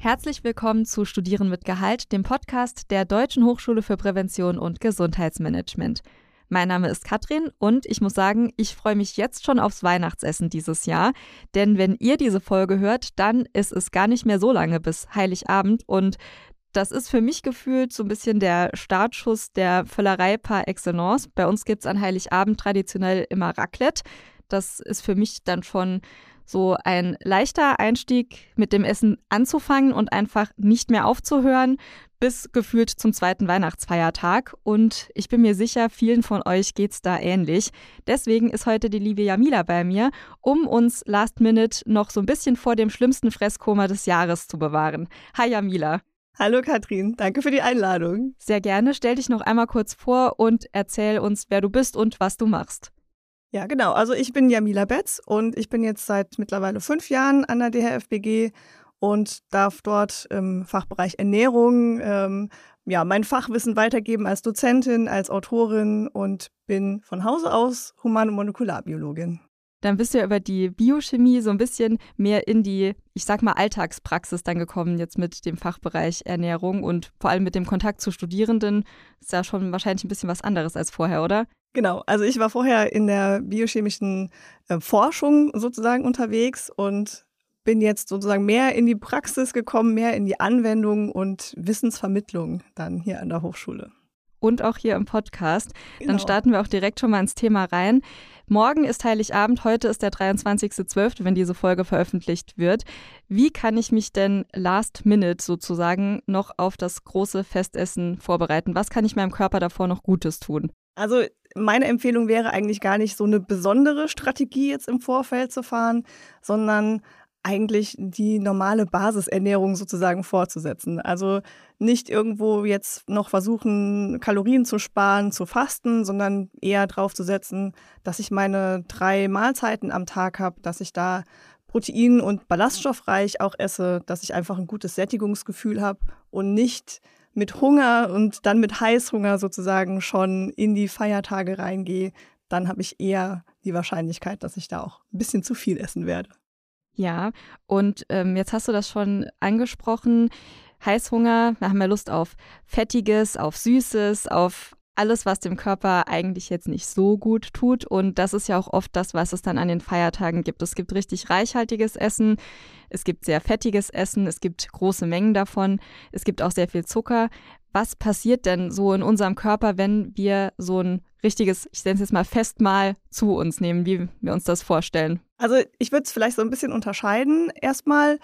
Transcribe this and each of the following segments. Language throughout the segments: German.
Herzlich willkommen zu Studieren mit Gehalt, dem Podcast der Deutschen Hochschule für Prävention und Gesundheitsmanagement. Mein Name ist Katrin und ich muss sagen, ich freue mich jetzt schon aufs Weihnachtsessen dieses Jahr, denn wenn ihr diese Folge hört, dann ist es gar nicht mehr so lange bis Heiligabend und das ist für mich gefühlt so ein bisschen der Startschuss der Völlerei par excellence. Bei uns gibt es an Heiligabend traditionell immer Raclette. Das ist für mich dann schon so ein leichter Einstieg, mit dem Essen anzufangen und einfach nicht mehr aufzuhören, bis gefühlt zum zweiten Weihnachtsfeiertag. Und ich bin mir sicher, vielen von euch geht's da ähnlich. Deswegen ist heute die liebe Jamila bei mir, um uns Last Minute noch so ein bisschen vor dem schlimmsten Fresskoma des Jahres zu bewahren. Hi Jamila. Hallo Katrin, danke für die Einladung. Sehr gerne. Stell dich noch einmal kurz vor und erzähl uns, wer du bist und was du machst. Ja, genau. Also ich bin Jamila Betz und ich bin jetzt seit mittlerweile 5 Jahren an der DHFBG und darf dort im Fachbereich Ernährung mein Fachwissen weitergeben als Dozentin, als Autorin und bin von Hause aus Human-Molekularbiologin. Dann bist du ja über die Biochemie so ein bisschen mehr in die, ich sag mal, Alltagspraxis dann gekommen, jetzt mit dem Fachbereich Ernährung und vor allem mit dem Kontakt zu Studierenden. Ist ja schon wahrscheinlich ein bisschen was anderes als vorher, oder? Genau, also ich war vorher in der biochemischen Forschung sozusagen unterwegs und bin jetzt sozusagen mehr in die Praxis gekommen, mehr in die Anwendung und Wissensvermittlung dann hier an der Hochschule. Und auch hier im Podcast. Genau. Dann starten wir auch direkt schon mal ins Thema rein. Morgen ist Heiligabend, heute ist der 23.12., wenn diese Folge veröffentlicht wird. Wie kann ich mich denn last minute sozusagen noch auf das große Festessen vorbereiten? Was kann ich meinem Körper davor noch Gutes tun? Also meine Empfehlung wäre eigentlich gar nicht so eine besondere Strategie jetzt im Vorfeld zu fahren, sondern eigentlich die normale Basisernährung sozusagen fortzusetzen. Also nicht irgendwo jetzt noch versuchen, Kalorien zu sparen, zu fasten, sondern eher drauf zu setzen, dass ich meine 3 Mahlzeiten am Tag habe, dass ich da protein- und ballaststoffreich auch esse, dass ich einfach ein gutes Sättigungsgefühl habe und nicht mit Hunger und dann mit Heißhunger sozusagen schon in die Feiertage reingehe. Dann habe ich eher die Wahrscheinlichkeit, dass ich da auch ein bisschen zu viel essen werde. Ja, und jetzt hast du das schon angesprochen. Heißhunger, wir haben ja Lust auf Fettiges, auf Süßes, auf alles, was dem Körper eigentlich jetzt nicht so gut tut. Und das ist ja auch oft das, was es dann an den Feiertagen gibt. Es gibt richtig reichhaltiges Essen, es gibt sehr fettiges Essen, es gibt große Mengen davon, es gibt auch sehr viel Zucker. Was passiert denn so in unserem Körper, wenn wir so ein richtiges, ich nenne es jetzt mal Festmahl zu uns nehmen, wie wir uns das vorstellen? Also ich würde es vielleicht so ein bisschen unterscheiden. Erstmal,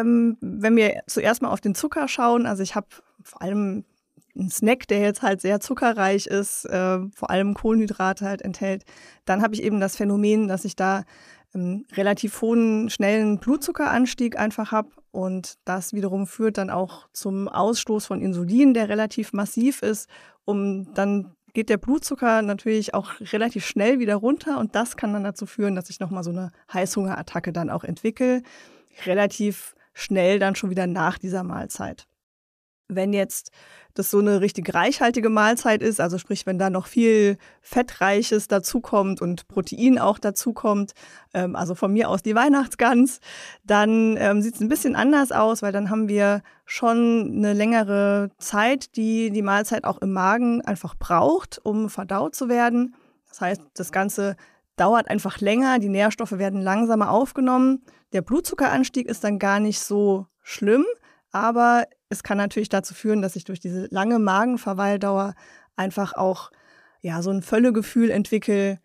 wenn wir zuerst mal auf den Zucker schauen, also ich habe vor allem einen Snack, der jetzt halt sehr zuckerreich ist, vor allem Kohlenhydrate halt enthält, dann habe ich eben das Phänomen, dass ich da relativ hohen, schnellen Blutzuckeranstieg einfach habe und das wiederum führt dann auch zum Ausstoß von Insulin, der relativ massiv ist, dann geht der Blutzucker natürlich auch relativ schnell wieder runter und das kann dann dazu führen, dass ich nochmal so eine Heißhungerattacke dann auch entwickle, relativ schnell dann schon wieder nach dieser Mahlzeit. Wenn jetzt das so eine richtig reichhaltige Mahlzeit ist, also sprich, wenn da noch viel Fettreiches dazukommt und Protein auch dazukommt, also von mir aus die Weihnachtsgans, dann sieht es ein bisschen anders aus, weil dann haben wir schon eine längere Zeit, die die Mahlzeit auch im Magen einfach braucht, um verdaut zu werden. Das heißt, das Ganze dauert einfach länger, die Nährstoffe werden langsamer aufgenommen. Der Blutzuckeranstieg ist dann gar nicht so schlimm, aber es kann natürlich dazu führen, dass ich durch diese lange Magenverweildauer einfach auch so ein Völlegefühl entwickle,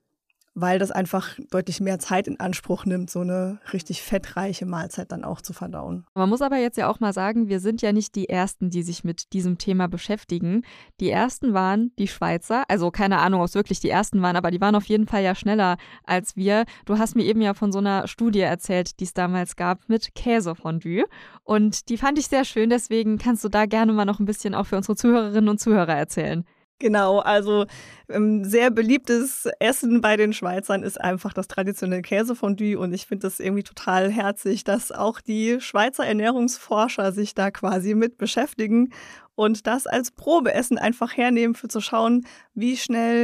weil das einfach deutlich mehr Zeit in Anspruch nimmt, so eine richtig fettreiche Mahlzeit dann auch zu verdauen. Man muss aber jetzt ja auch mal sagen, wir sind ja nicht die Ersten, die sich mit diesem Thema beschäftigen. Die Ersten waren die Schweizer, also keine Ahnung, ob es wirklich die Ersten waren, aber die waren auf jeden Fall ja schneller als wir. Du hast mir eben ja von so einer Studie erzählt, die es damals gab mit Käsefondue und die fand ich sehr schön, deswegen kannst du da gerne mal noch ein bisschen auch für unsere Zuhörerinnen und Zuhörer erzählen. Genau, also sehr beliebtes Essen bei den Schweizern ist einfach das traditionelle Käsefondue und ich finde das irgendwie total herzig, dass auch die Schweizer Ernährungsforscher sich da quasi mit beschäftigen und das als Probeessen einfach hernehmen, für zu schauen, wie schnell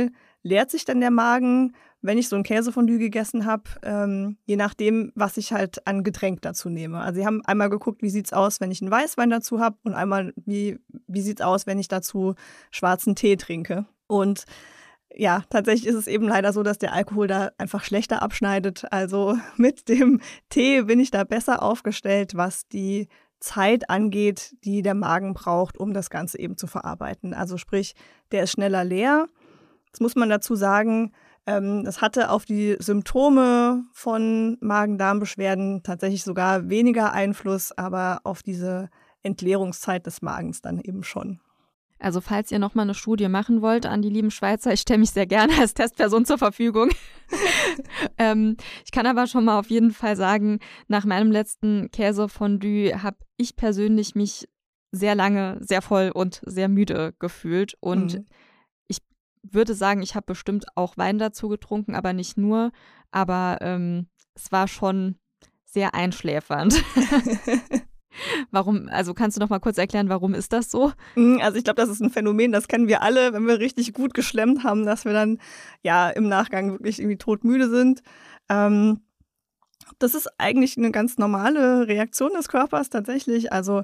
leert sich dann der Magen, wenn ich so ein Käsefondue gegessen habe, je nachdem, was ich halt an Getränk dazu nehme. Also sie haben einmal geguckt, wie sieht's aus, wenn ich einen Weißwein dazu habe und einmal, wie sieht's aus, wenn ich dazu schwarzen Tee trinke. Und ja, tatsächlich ist es eben leider so, dass der Alkohol da einfach schlechter abschneidet. Also mit dem Tee bin ich da besser aufgestellt, was die Zeit angeht, die der Magen braucht, um das Ganze eben zu verarbeiten. Also sprich, der ist schneller leer. Jetzt muss man dazu sagen, das hatte auf die Symptome von Magen-Darm-Beschwerden tatsächlich sogar weniger Einfluss, aber auf diese Entleerungszeit des Magens dann eben schon. Also falls ihr nochmal eine Studie machen wollt an die lieben Schweizer, ich stelle mich sehr gerne als Testperson zur Verfügung. Ich kann aber schon mal auf jeden Fall sagen, nach meinem letzten Käsefondue habe ich persönlich mich sehr lange sehr voll und sehr müde gefühlt. Und ich würde sagen, ich habe bestimmt auch Wein dazu getrunken, aber nicht nur. Aber es war schon sehr einschläfernd. Warum, also kannst du noch mal kurz erklären, warum ist das so? Also ich glaube, das ist ein Phänomen, das kennen wir alle, wenn wir richtig gut geschlemmt haben, dass wir dann ja im Nachgang wirklich irgendwie todmüde sind. Das ist eigentlich eine ganz normale Reaktion des Körpers tatsächlich. Also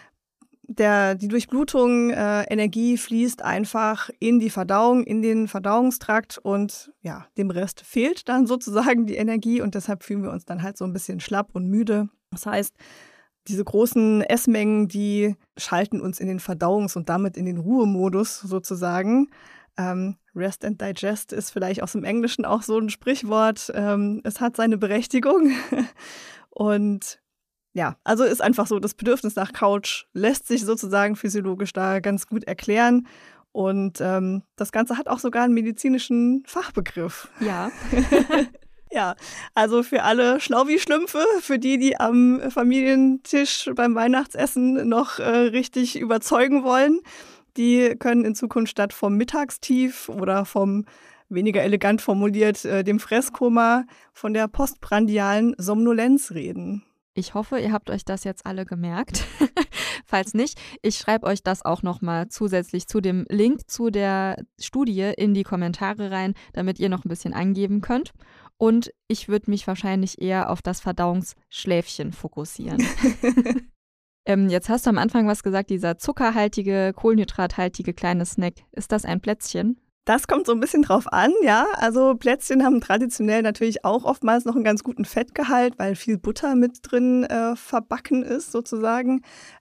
die Durchblutung, Energie fließt einfach in die Verdauung, in den Verdauungstrakt und ja, dem Rest fehlt dann sozusagen die Energie und deshalb fühlen wir uns dann halt so ein bisschen schlapp und müde. Das heißt, diese großen Essmengen, die schalten uns in den Verdauungs- und damit in den Ruhemodus sozusagen. Rest and Digest ist vielleicht aus dem Englischen auch so ein Sprichwort. Es hat seine Berechtigung. Und ja, also ist einfach so, das Bedürfnis nach Couch lässt sich sozusagen physiologisch da ganz gut erklären. Und das Ganze hat auch sogar einen medizinischen Fachbegriff. Ja. Ja, also für alle Schlaubi-Schlümpfe, für die am Familientisch beim Weihnachtsessen noch richtig überzeugen wollen, die können in Zukunft statt vom Mittagstief oder vom, weniger elegant formuliert, dem Fresskoma von der postprandialen Somnolenz reden. Ich hoffe, ihr habt euch das jetzt alle gemerkt. Falls nicht, ich schreibe euch das auch nochmal zusätzlich zu dem Link zu der Studie in die Kommentare rein, damit ihr noch ein bisschen angeben könnt. Und ich würde mich wahrscheinlich eher auf das Verdauungsschläfchen fokussieren. Jetzt hast du am Anfang was gesagt, dieser zuckerhaltige, kohlenhydrathaltige kleine Snack. Ist das ein Plätzchen? Das kommt so ein bisschen drauf an, ja. Also Plätzchen haben traditionell natürlich auch oftmals noch einen ganz guten Fettgehalt, weil viel Butter mit drin verbacken ist sozusagen.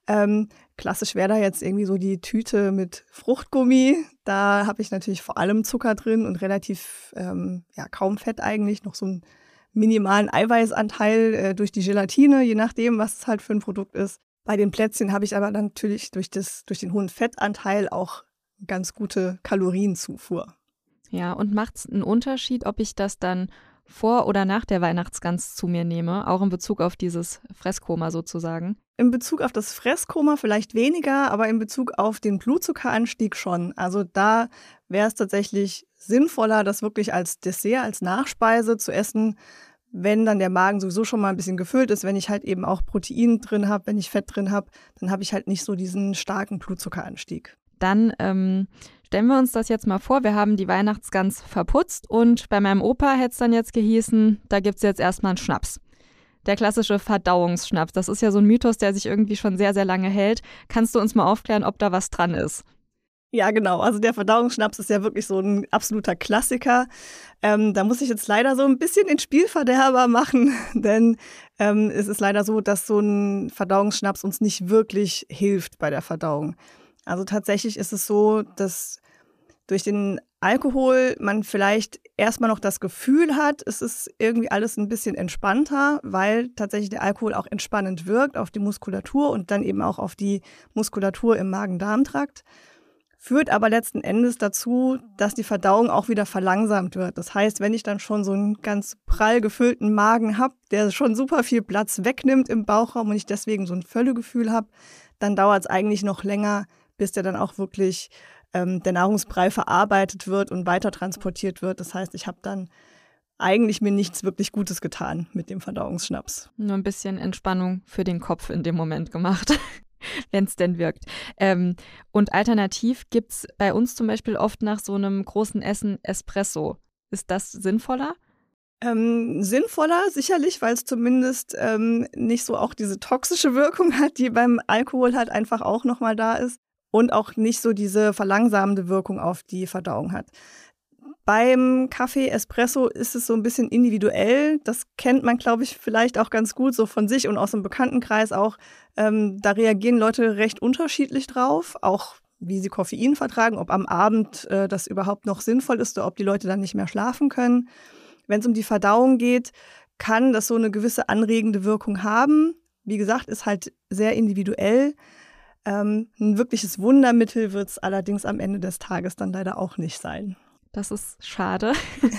Klassisch wäre da jetzt irgendwie so die Tüte mit Fruchtgummi. Da habe ich natürlich vor allem Zucker drin und relativ kaum Fett eigentlich, noch so einen minimalen Eiweißanteil durch die Gelatine, je nachdem, was es halt für ein Produkt ist. Bei den Plätzchen habe ich aber dann natürlich durch den hohen Fettanteil auch ganz gute Kalorienzufuhr. Ja, und macht es einen Unterschied, ob ich das dann vor oder nach der Weihnachtsgans zu mir nehme, auch in Bezug auf dieses Fresskoma sozusagen? In Bezug auf das Fresskoma vielleicht weniger, aber in Bezug auf den Blutzuckeranstieg schon. Also da wäre es tatsächlich sinnvoller, das wirklich als Dessert, als Nachspeise zu essen, wenn dann der Magen sowieso schon mal ein bisschen gefüllt ist, wenn ich halt eben auch Protein drin habe, wenn ich Fett drin habe, dann habe ich halt nicht so diesen starken Blutzuckeranstieg. Dann stellen wir uns das jetzt mal vor, wir haben die Weihnachtsgans verputzt und bei meinem Opa hätte es dann jetzt gehießen, da gibt es jetzt erstmal einen Schnaps. Der klassische Verdauungsschnaps, das ist ja so ein Mythos, der sich irgendwie schon sehr, sehr lange hält. Kannst du uns mal aufklären, ob da was dran ist? Ja, genau. Also der Verdauungsschnaps ist ja wirklich so ein absoluter Klassiker. Da muss ich jetzt leider so ein bisschen den Spielverderber machen, denn es ist leider so, dass so ein Verdauungsschnaps uns nicht wirklich hilft bei der Verdauung. Also tatsächlich ist es so, dass durch den Alkohol man vielleicht erstmal noch das Gefühl hat, es ist irgendwie alles ein bisschen entspannter, weil tatsächlich der Alkohol auch entspannend wirkt auf die Muskulatur und dann eben auch auf die Muskulatur im Magen-Darm-Trakt. Führt aber letzten Endes dazu, dass die Verdauung auch wieder verlangsamt wird. Das heißt, wenn ich dann schon so einen ganz prall gefüllten Magen habe, der schon super viel Platz wegnimmt im Bauchraum und ich deswegen so ein Völlegefühl habe, dann dauert es eigentlich noch länger, bis der dann auch wirklich der Nahrungsbrei verarbeitet wird und weiter transportiert wird. Das heißt, ich habe dann eigentlich mir nichts wirklich Gutes getan mit dem Verdauungsschnaps. Nur ein bisschen Entspannung für den Kopf in dem Moment gemacht. wenn es denn wirkt. Und alternativ gibt es bei uns zum Beispiel oft nach so einem großen Essen Espresso. Ist das sinnvoller? Sinnvoller sicherlich, weil es zumindest nicht so auch diese toxische Wirkung hat, die beim Alkohol halt einfach auch nochmal da ist und auch nicht so diese verlangsamende Wirkung auf die Verdauung hat. Beim Kaffee Espresso ist es so ein bisschen individuell. Das kennt man, glaube ich, vielleicht auch ganz gut so von sich und aus dem Bekanntenkreis auch. Da reagieren Leute recht unterschiedlich drauf, auch wie sie Koffein vertragen, ob am Abend das überhaupt noch sinnvoll ist oder ob die Leute dann nicht mehr schlafen können. Wenn es um die Verdauung geht, kann das so eine gewisse anregende Wirkung haben. Wie gesagt, ist halt sehr individuell. Ein wirkliches Wundermittel wird es allerdings am Ende des Tages dann leider auch nicht sein. Das ist schade.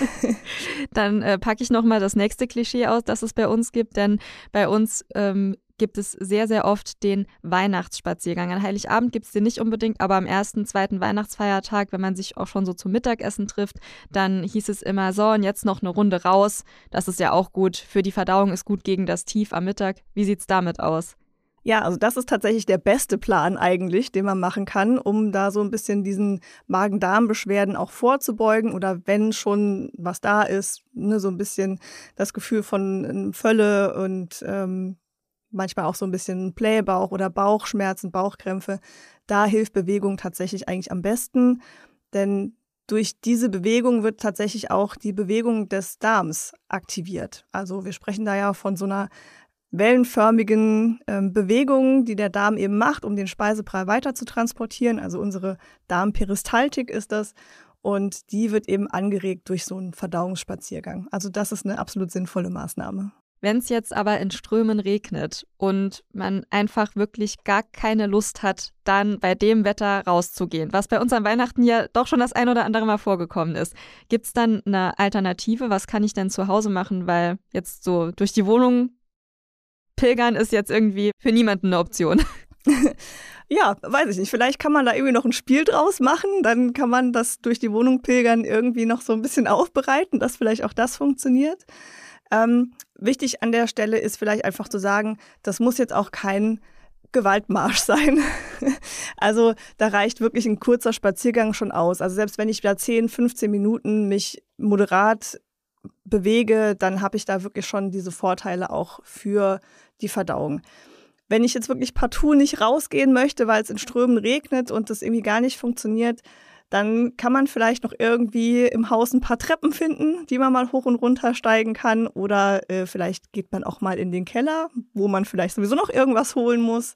Dann packe ich nochmal das nächste Klischee aus, das es bei uns gibt, denn bei uns gibt es sehr, sehr oft den Weihnachtsspaziergang. An Heiligabend gibt es den nicht unbedingt, aber am ersten, zweiten Weihnachtsfeiertag, wenn man sich auch schon so zum Mittagessen trifft, dann hieß es immer so, und jetzt noch eine Runde raus. Das ist ja auch gut. Für die Verdauung ist gut gegen das Tief am Mittag. Wie sieht's damit aus? Ja, also das ist tatsächlich der beste Plan eigentlich, den man machen kann, um da so ein bisschen diesen Magen-Darm-Beschwerden auch vorzubeugen oder wenn schon was da ist, ne, so ein bisschen das Gefühl von Völle und manchmal auch so ein bisschen Blähbauch oder Bauchschmerzen, Bauchkrämpfe. Da hilft Bewegung tatsächlich eigentlich am besten, denn durch diese Bewegung wird tatsächlich auch die Bewegung des Darms aktiviert. Also wir sprechen da ja von so einer wellenförmigen Bewegungen, die der Darm eben macht, um den Speisebrei weiter zu transportieren. Also unsere Darmperistaltik ist das. Und die wird eben angeregt durch so einen Verdauungsspaziergang. Also das ist eine absolut sinnvolle Maßnahme. Wenn es jetzt aber in Strömen regnet und man einfach wirklich gar keine Lust hat, dann bei dem Wetter rauszugehen, was bei uns an Weihnachten ja doch schon das ein oder andere Mal vorgekommen ist, gibt es dann eine Alternative? Was kann ich denn zu Hause machen? Weil jetzt so durch die Wohnung pilgern ist jetzt irgendwie für niemanden eine Option. Ja, weiß ich nicht. Vielleicht kann man da irgendwie noch ein Spiel draus machen. Dann kann man das durch die Wohnung pilgern irgendwie noch so ein bisschen aufbereiten, dass vielleicht auch das funktioniert. Wichtig an der Stelle ist vielleicht einfach zu sagen, das muss jetzt auch kein Gewaltmarsch sein. Also da reicht wirklich ein kurzer Spaziergang schon aus. Also selbst wenn ich da 10, 15 Minuten mich moderat bewege, dann habe ich da wirklich schon diese Vorteile auch für die Verdauung. Wenn ich jetzt wirklich partout nicht rausgehen möchte, weil es in Strömen regnet und das irgendwie gar nicht funktioniert, dann kann man vielleicht noch irgendwie im Haus ein paar Treppen finden, die man mal hoch und runter steigen kann. Oder vielleicht geht man auch mal in den Keller, wo man vielleicht sowieso noch irgendwas holen muss.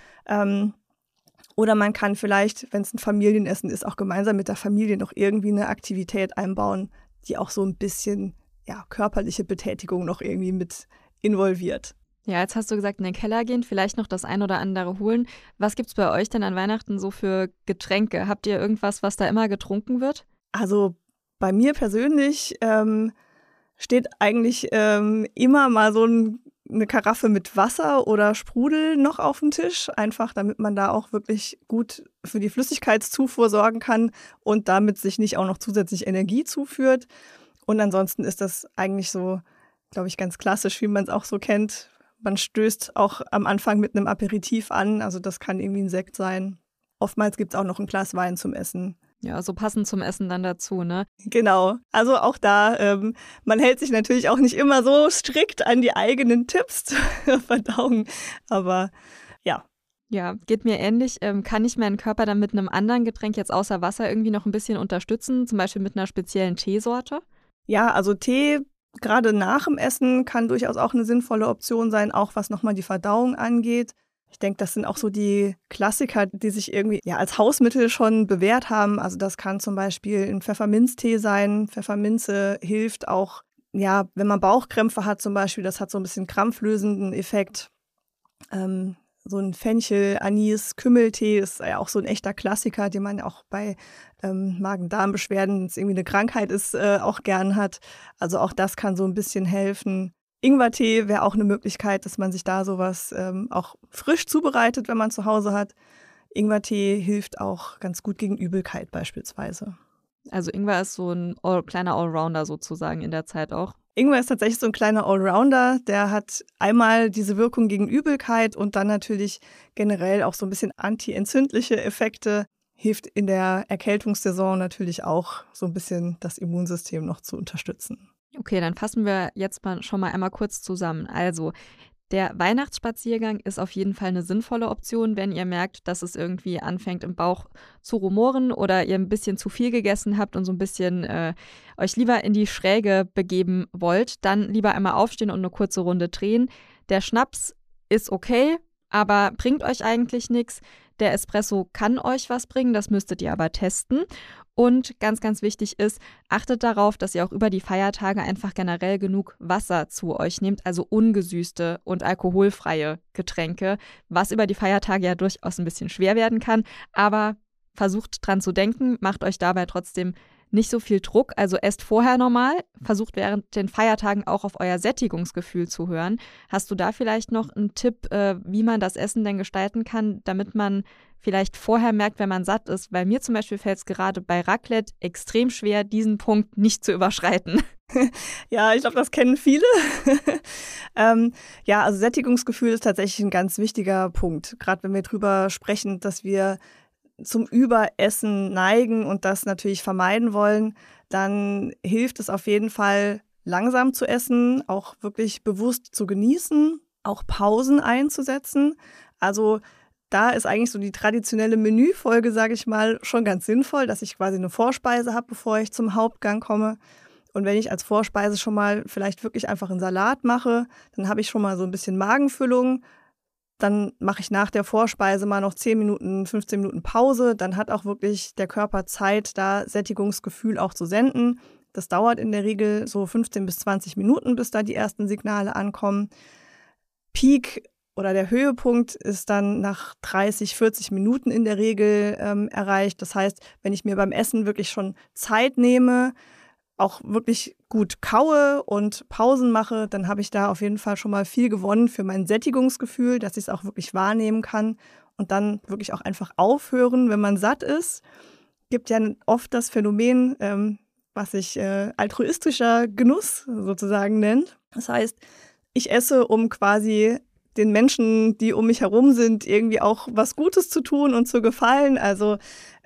Oder man kann vielleicht, wenn es ein Familienessen ist, auch gemeinsam mit der Familie noch irgendwie eine Aktivität einbauen, die auch so ein bisschen körperliche Betätigung noch irgendwie mit involviert. Ja, jetzt hast du gesagt, in den Keller gehen, vielleicht noch das ein oder andere holen. Was gibt's bei euch denn an Weihnachten so für Getränke? Habt ihr irgendwas, was da immer getrunken wird? Also bei mir persönlich steht eigentlich immer mal so eine Karaffe mit Wasser oder Sprudel noch auf dem Tisch, einfach damit man da auch wirklich gut für die Flüssigkeitszufuhr sorgen kann und damit sich nicht auch noch zusätzlich Energie zuführt. Und ansonsten ist das eigentlich so, glaube ich, ganz klassisch, wie man es auch so kennt. Man stößt auch am Anfang mit einem Aperitif an, also das kann irgendwie ein Sekt sein. Oftmals gibt es auch noch ein Glas Wein zum Essen. Ja, so passend zum Essen dann dazu, ne? Genau, also auch da, man hält sich natürlich auch nicht immer so strikt an die eigenen Tipps zur Verdauung, aber ja. Ja, geht mir ähnlich. Kann ich meinen Körper dann mit einem anderen Getränk jetzt außer Wasser irgendwie noch ein bisschen unterstützen, zum Beispiel mit einer speziellen Teesorte? Ja, also Tee gerade nach dem Essen kann durchaus auch eine sinnvolle Option sein, auch was nochmal die Verdauung angeht. Ich denke, das sind auch so die Klassiker, die sich irgendwie als Hausmittel schon bewährt haben. Also das kann zum Beispiel ein Pfefferminztee sein. Pfefferminze hilft auch, wenn man Bauchkrämpfe hat zum Beispiel, das hat so ein bisschen krampflösenden Effekt. So ein Fenchel, Anis, Kümmeltee ist ja auch so ein echter Klassiker, den man auch bei Magen-Darm-Beschwerden, wenn es irgendwie eine Krankheit ist, auch gern hat. Also auch das kann so ein bisschen helfen. Ingwertee wäre auch eine Möglichkeit, dass man sich da sowas auch frisch zubereitet, wenn man zu Hause hat. Ingwertee hilft auch ganz gut gegen Übelkeit beispielsweise. Also Ingwer ist so ein kleiner Allrounder sozusagen in der Zeit auch. Ingwer ist tatsächlich so ein kleiner Allrounder. Der hat einmal diese Wirkung gegen Übelkeit und dann natürlich generell auch so ein bisschen antientzündliche Effekte. Hilft in der Erkältungssaison natürlich auch so ein bisschen das Immunsystem noch zu unterstützen. Okay, dann fassen wir jetzt schon mal einmal kurz zusammen. Also, der Weihnachtsspaziergang ist auf jeden Fall eine sinnvolle Option, wenn ihr merkt, dass es irgendwie anfängt im Bauch zu rumoren oder ihr ein bisschen zu viel gegessen habt und so ein bisschen euch lieber in die Schräge begeben wollt, dann lieber einmal aufstehen und eine kurze Runde drehen. Der Schnaps ist okay, aber bringt euch eigentlich nichts. Der Espresso kann euch was bringen, das müsstet ihr aber testen. Und ganz, ganz wichtig ist, achtet darauf, dass ihr auch über die Feiertage einfach generell genug Wasser zu euch nehmt, also ungesüßte und alkoholfreie Getränke, was über die Feiertage ja durchaus ein bisschen schwer werden kann. Aber versucht dran zu denken, macht euch dabei trotzdem nicht so viel Druck, also esst vorher normal, versucht während den Feiertagen auch auf euer Sättigungsgefühl zu hören. Hast du da vielleicht noch einen Tipp, wie man das Essen denn gestalten kann, damit man vielleicht vorher merkt, wenn man satt ist? Weil mir zum Beispiel fällt es gerade bei Raclette extrem schwer, diesen Punkt nicht zu überschreiten. Ja, ich glaube, das kennen viele. Ja, also Sättigungsgefühl ist tatsächlich ein ganz wichtiger Punkt. Gerade wenn wir drüber sprechen, dass wir zum Überessen neigen und das natürlich vermeiden wollen, dann hilft es auf jeden Fall, langsam zu essen, auch wirklich bewusst zu genießen, auch Pausen einzusetzen. Also da ist eigentlich so die traditionelle Menüfolge, sage ich mal, schon ganz sinnvoll, dass ich quasi eine Vorspeise habe, bevor ich zum Hauptgang komme. Und wenn ich als Vorspeise schon mal vielleicht wirklich einfach einen Salat mache, dann habe ich schon mal so ein bisschen Magenfüllung. Dann mache ich nach der Vorspeise mal noch 10 Minuten, 15 Minuten Pause. Dann hat auch wirklich der Körper Zeit, da Sättigungsgefühl auch zu senden. Das dauert in der Regel so 15 bis 20 Minuten, bis da die ersten Signale ankommen. Peak oder der Höhepunkt ist dann nach 30, 40 Minuten in der Regel erreicht. Das heißt, wenn ich mir beim Essen wirklich schon Zeit nehme, auch wirklich gut kaue und Pausen mache, dann habe ich da auf jeden Fall schon mal viel gewonnen für mein Sättigungsgefühl, dass ich es auch wirklich wahrnehmen kann und dann wirklich auch einfach aufhören, wenn man satt ist. Gibt ja oft das Phänomen, was sich altruistischer Genuss sozusagen nennt. Das heißt, ich esse, um quasi den Menschen, die um mich herum sind, irgendwie auch was Gutes zu tun und zu gefallen. Also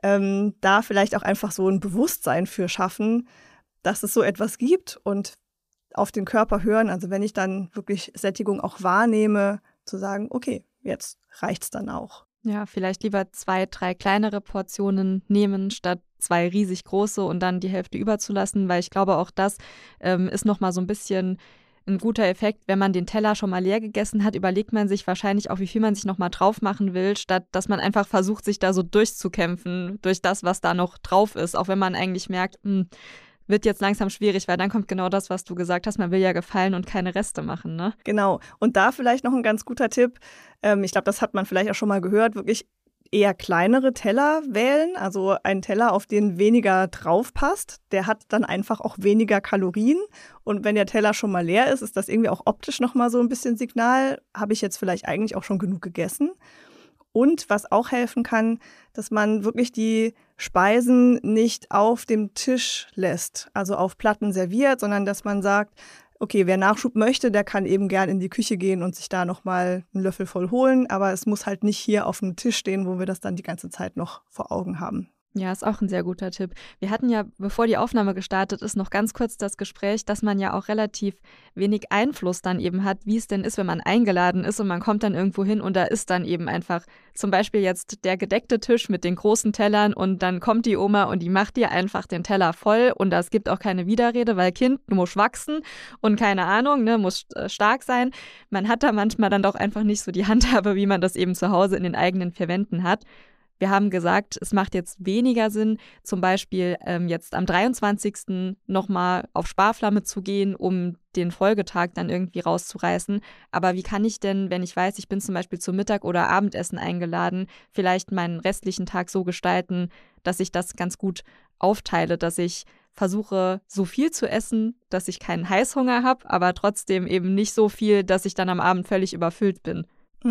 da vielleicht auch einfach so ein Bewusstsein für schaffen, dass es so etwas gibt und auf den Körper hören. Also wenn ich dann wirklich Sättigung auch wahrnehme, zu sagen, okay, jetzt reicht's dann auch. Ja, vielleicht lieber 2, 3 kleinere Portionen nehmen, statt 2 riesig große und dann die Hälfte überzulassen, weil ich glaube, auch das ist nochmal so ein bisschen ein guter Effekt. Wenn man den Teller schon mal leer gegessen hat, überlegt man sich wahrscheinlich auch, wie viel man sich nochmal drauf machen will, statt dass man einfach versucht, sich da so durchzukämpfen durch das, was da noch drauf ist. Auch wenn man eigentlich merkt, wird jetzt langsam schwierig, weil dann kommt genau das, was du gesagt hast, man will ja gefallen und keine Reste machen, ne? Genau. Und da vielleicht noch ein ganz guter Tipp. Ich glaube, das hat man vielleicht auch schon mal gehört, wirklich eher kleinere Teller wählen. Also einen Teller, auf den weniger drauf passt. Der hat dann einfach auch weniger Kalorien. Und wenn der Teller schon mal leer ist, ist das irgendwie auch optisch nochmal so ein bisschen Signal. Habe ich jetzt vielleicht eigentlich auch schon genug gegessen? Und was auch helfen kann, dass man wirklich die Speisen nicht auf dem Tisch lässt, also auf Platten serviert, sondern dass man sagt, okay, wer Nachschub möchte, der kann eben gern in die Küche gehen und sich da nochmal einen Löffel voll holen. Aber es muss halt nicht hier auf dem Tisch stehen, wo wir das dann die ganze Zeit noch vor Augen haben. Ja, ist auch ein sehr guter Tipp. Wir hatten ja, bevor die Aufnahme gestartet ist, noch ganz kurz das Gespräch, dass man ja auch relativ wenig Einfluss dann eben hat, wie es denn ist, wenn man eingeladen ist und man kommt dann irgendwo hin und da ist dann eben einfach zum Beispiel jetzt der gedeckte Tisch mit den großen Tellern und dann kommt die Oma und die macht dir einfach den Teller voll und es gibt auch keine Widerrede, weil Kind, du musst wachsen und keine Ahnung, ne, muss stark sein. Man hat da manchmal dann doch einfach nicht so die Handhabe, wie man das eben zu Hause in den eigenen vier Wänden hat. Wir haben gesagt, es macht jetzt weniger Sinn, zum Beispiel jetzt am 23. nochmal auf Sparflamme zu gehen, um den Folgetag dann irgendwie rauszureißen. Aber wie kann ich denn, wenn ich weiß, ich bin zum Beispiel zum Mittag- oder Abendessen eingeladen, vielleicht meinen restlichen Tag so gestalten, dass ich das ganz gut aufteile, dass ich versuche, so viel zu essen, dass ich keinen Heißhunger habe, aber trotzdem eben nicht so viel, dass ich dann am Abend völlig überfüllt bin.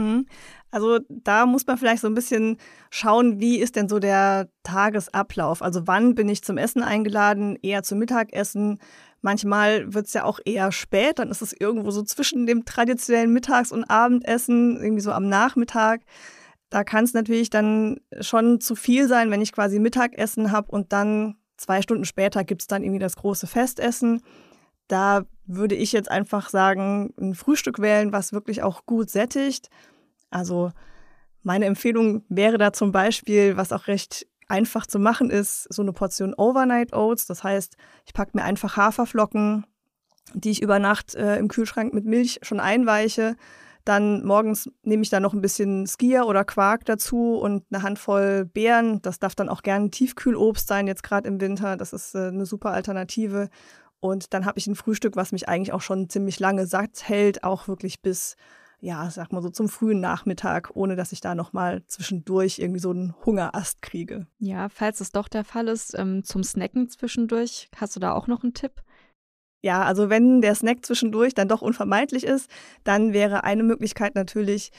Also da muss man vielleicht so ein bisschen schauen, wie ist denn so der Tagesablauf? Also wann bin ich zum Essen eingeladen? Eher zum Mittagessen? Manchmal wird es ja auch eher spät, dann ist es irgendwo so zwischen dem traditionellen Mittags- und Abendessen, irgendwie so am Nachmittag. Da kann es natürlich dann schon zu viel sein, wenn ich quasi Mittagessen habe und dann 2 Stunden später gibt es dann irgendwie das große Festessen. Da würde ich jetzt einfach sagen, ein Frühstück wählen, was wirklich auch gut sättigt. Also meine Empfehlung wäre da zum Beispiel, was auch recht einfach zu machen ist, so eine Portion Overnight Oats. Das heißt, ich packe mir einfach Haferflocken, die ich über Nacht im Kühlschrank mit Milch schon einweiche. Dann morgens nehme ich da noch ein bisschen Skier oder Quark dazu und eine Handvoll Beeren. Das darf dann auch gerne Tiefkühlobst sein, jetzt gerade im Winter. Das ist eine super Alternative. Und dann habe ich ein Frühstück, was mich eigentlich auch schon ziemlich lange satt hält, auch wirklich bis, ja, sag mal so zum frühen Nachmittag, ohne dass ich da nochmal zwischendurch irgendwie so einen Hungerast kriege. Ja, falls es doch der Fall ist, zum Snacken zwischendurch, hast du da auch noch einen Tipp? Ja, also wenn der Snack zwischendurch dann doch unvermeidlich ist, dann wäre eine Möglichkeit natürlich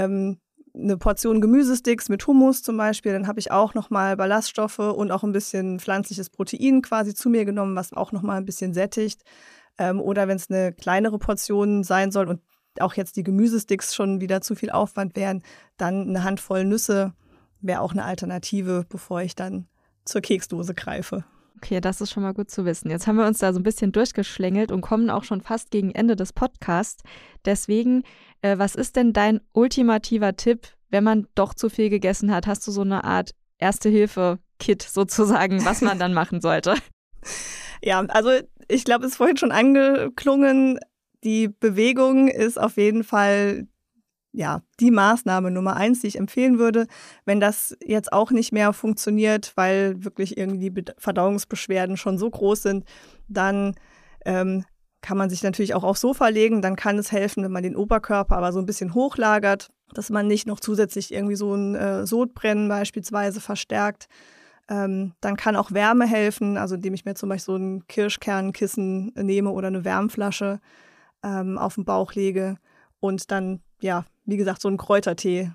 eine Portion Gemüsesticks mit Hummus zum Beispiel. Dann habe ich auch nochmal Ballaststoffe und auch ein bisschen pflanzliches Protein quasi zu mir genommen, was auch nochmal ein bisschen sättigt. Oder wenn es eine kleinere Portion sein soll und auch jetzt die Gemüsesticks schon wieder zu viel Aufwand wären, dann eine Handvoll Nüsse wäre auch eine Alternative, bevor ich dann zur Keksdose greife. Okay, das ist schon mal gut zu wissen. Jetzt haben wir uns da so ein bisschen durchgeschlängelt und kommen auch schon fast gegen Ende des Podcasts. Deswegen, was ist denn dein ultimativer Tipp, wenn man doch zu viel gegessen hat? Hast du so eine Art Erste-Hilfe-Kit sozusagen, was man dann machen sollte? Ja, also ich glaube, es ist vorhin schon angeklungen, die Bewegung ist auf jeden Fall ja, die Maßnahme Nummer 1, die ich empfehlen würde. Wenn das jetzt auch nicht mehr funktioniert, weil wirklich irgendwie die Verdauungsbeschwerden schon so groß sind, dann kann man sich natürlich auch aufs Sofa legen. Dann kann es helfen, wenn man den Oberkörper aber so ein bisschen hochlagert, dass man nicht noch zusätzlich irgendwie so ein Sodbrennen beispielsweise verstärkt. Dann kann auch Wärme helfen, also indem ich mir zum Beispiel so ein Kirschkernkissen nehme oder eine Wärmflasche auf den Bauch lege und dann, ja, wie gesagt, so ein Kräutertee.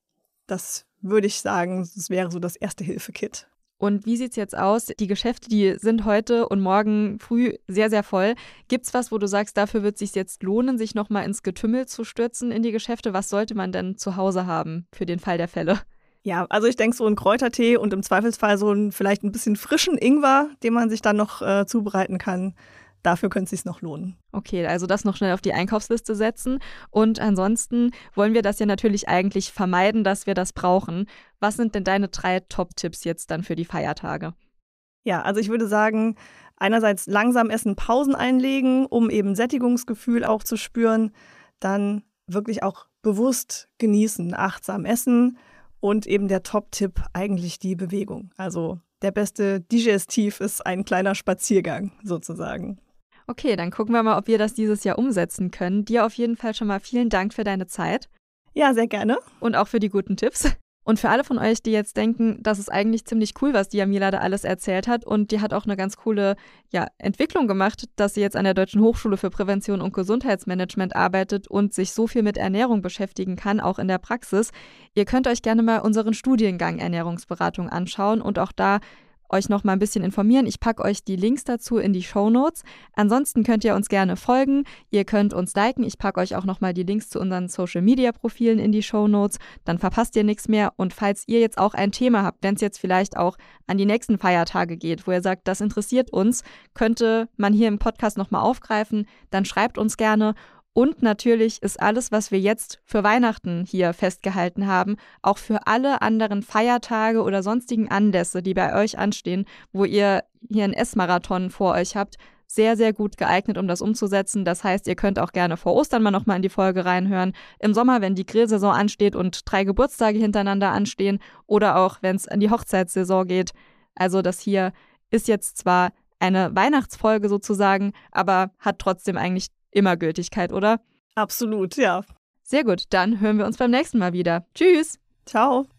Das würde ich sagen, das wäre so das Erste-Hilfe-Kit. Und wie sieht's jetzt aus? Die Geschäfte, die sind heute und morgen früh sehr, sehr voll. Gibt's was, wo du sagst, dafür wird es sich jetzt lohnen, sich nochmal ins Getümmel zu stürzen in die Geschäfte? Was sollte man denn zu Hause haben für den Fall der Fälle? Ja, also ich denke so ein Kräutertee und im Zweifelsfall so vielleicht ein bisschen frischen Ingwer, den man sich dann noch zubereiten kann. Dafür könnte es sich noch lohnen. Okay, also das noch schnell auf die Einkaufsliste setzen. Und ansonsten wollen wir das ja natürlich eigentlich vermeiden, dass wir das brauchen. Was sind denn deine 3 Top-Tipps jetzt dann für die Feiertage? Ja, also ich würde sagen, einerseits langsam essen, Pausen einlegen, um eben Sättigungsgefühl auch zu spüren. Dann wirklich auch bewusst genießen, achtsam essen. Und eben der Top-Tipp eigentlich die Bewegung. Also der beste Digestiv ist ein kleiner Spaziergang sozusagen. Okay, dann gucken wir mal, ob wir das dieses Jahr umsetzen können. Dir auf jeden Fall schon mal vielen Dank für deine Zeit. Ja, sehr gerne. Und auch für die guten Tipps. Und für alle von euch, die jetzt denken, das ist eigentlich ziemlich cool, was die Jamila da alles erzählt hat. Und die hat auch eine ganz coole Entwicklung gemacht, dass sie jetzt an der Deutschen Hochschule für Prävention und Gesundheitsmanagement arbeitet und sich so viel mit Ernährung beschäftigen kann, auch in der Praxis. Ihr könnt euch gerne mal unseren Studiengang Ernährungsberatung anschauen und auch da euch noch mal ein bisschen informieren. Ich packe euch die Links dazu in die Shownotes. Ansonsten könnt ihr uns gerne folgen. Ihr könnt uns liken. Ich packe euch auch noch mal die Links zu unseren Social-Media-Profilen in die Shownotes. Dann verpasst ihr nichts mehr. Und falls ihr jetzt auch ein Thema habt, wenn es jetzt vielleicht auch an die nächsten Feiertage geht, wo ihr sagt, das interessiert uns, könnte man hier im Podcast noch mal aufgreifen, dann schreibt uns gerne. Und natürlich ist alles, was wir jetzt für Weihnachten hier festgehalten haben, auch für alle anderen Feiertage oder sonstigen Anlässe, die bei euch anstehen, wo ihr hier einen Essmarathon vor euch habt, sehr, sehr gut geeignet, um das umzusetzen. Das heißt, ihr könnt auch gerne vor Ostern mal nochmal in die Folge reinhören. Im Sommer, wenn die Grillsaison ansteht und 3 Geburtstage hintereinander anstehen oder auch, wenn es an die Hochzeitssaison geht. Also das hier ist jetzt zwar eine Weihnachtsfolge sozusagen, aber hat trotzdem eigentlich immer Gültigkeit, oder? Absolut, ja. Sehr gut, dann hören wir uns beim nächsten Mal wieder. Tschüss! Ciao!